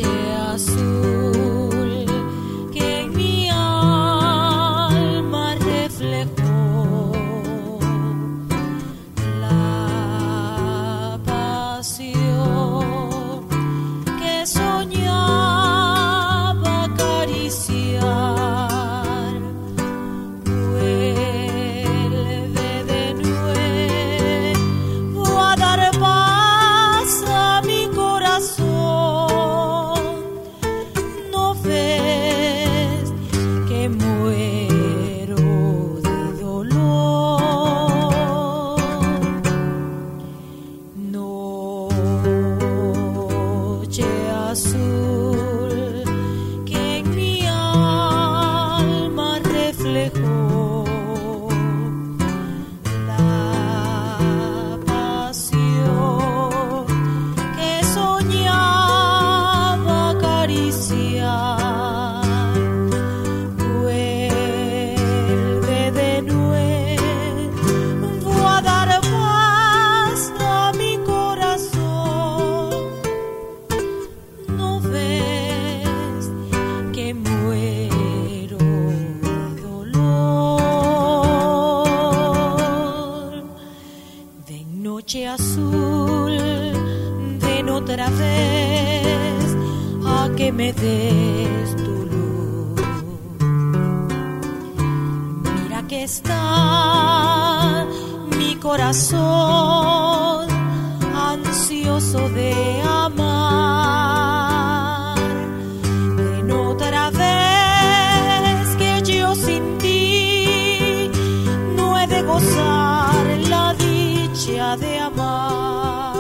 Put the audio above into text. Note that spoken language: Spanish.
azul que en mi alma reflejó la pasión que soñaba acariciar. Vuelve de nuevo a dar paz a mi corazón. ¿No ves que muero de dolor? Noche azul que en mi alma reflejó la pasión que soñaba acariciar. Vuelve de nuevo a dar paz a mi corazón. ¿No ves que muero de dolor? Ven noche azul, ven otra vez a que me des tu luz. Mira que está mi corazón ansioso de amar. Ven otra vez que yo sin ti no he de gozar la dicha de amar.